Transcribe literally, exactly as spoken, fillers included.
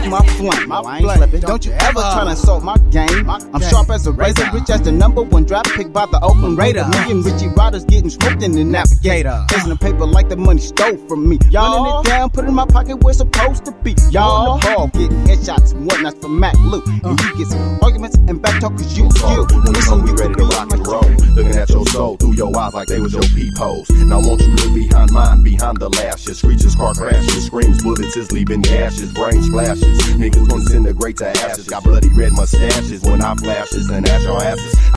with my flame. I ain't slipping. Don't you ever try to insult my game. I'm sharp as a razor, rich as the number one draft pick by the Oakland Raiders. Me and Richie Riders getting smoked in the Navigator. Chasing the paper like the money stole from me. Running it down, put it in my pocket where it's supposed to be. Y'all on the ball, getting headshots and whatnot for Mac Luke. And you get some arguments and back talk cause you you. When you come, we ready to rock and roll. Looking at your soul through your eyes like they was your peepholes. Now won't you look behind mine, behind the lashes. Screeches, car crashes, screams, bullets is leaving ashes. Brain splashes, niggas gon' disintegrate to ashes. Got bloody red mustaches when I flashes and at your asses.